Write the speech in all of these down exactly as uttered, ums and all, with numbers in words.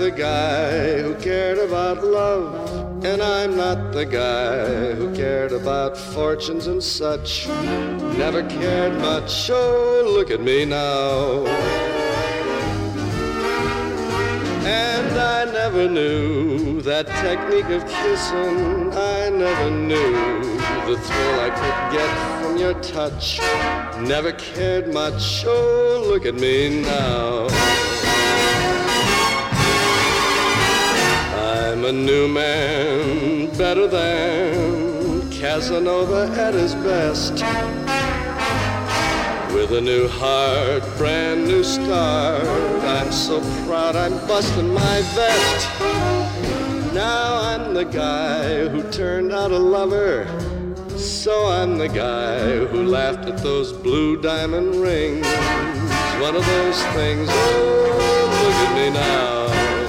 the guy who cared about love, and I'm not the guy who cared about fortunes and such. Never cared much, oh, look at me now. And I never knew that technique of kissing. I never knew the thrill I could get from your touch. Never cared much, oh, look at me now. I'm a new man, better than Casanova at his best. With a new heart, brand new start. I'm so proud I'm busting my vest. Now I'm the guy who turned out a lover. So I'm the guy who laughed at those blue diamond rings. One of those things, oh, look at me now.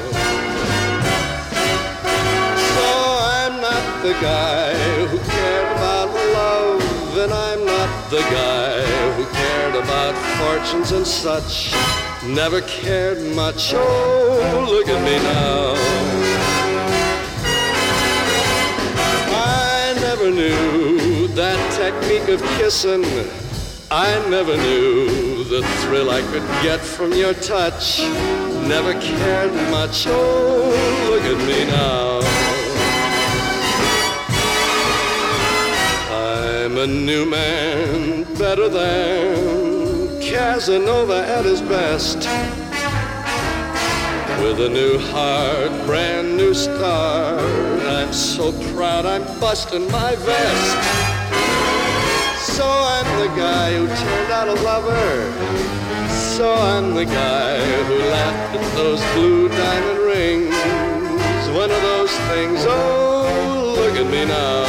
So I'm not the guy who cared about love, and I'm not the guy who cared about fortunes and such. Never cared much, oh, look at me now. I never knew that technique of kissing. I never knew the thrill I could get from your touch. Never cared much, oh, look at me now. I'm a new man, better than Casanova at his best. With a new heart, brand new start. I'm so proud I'm busting my vest. So I'm the guy who turned out a lover. So I'm the guy who laughed at those blue diamond rings. One of those things, oh, look at me now.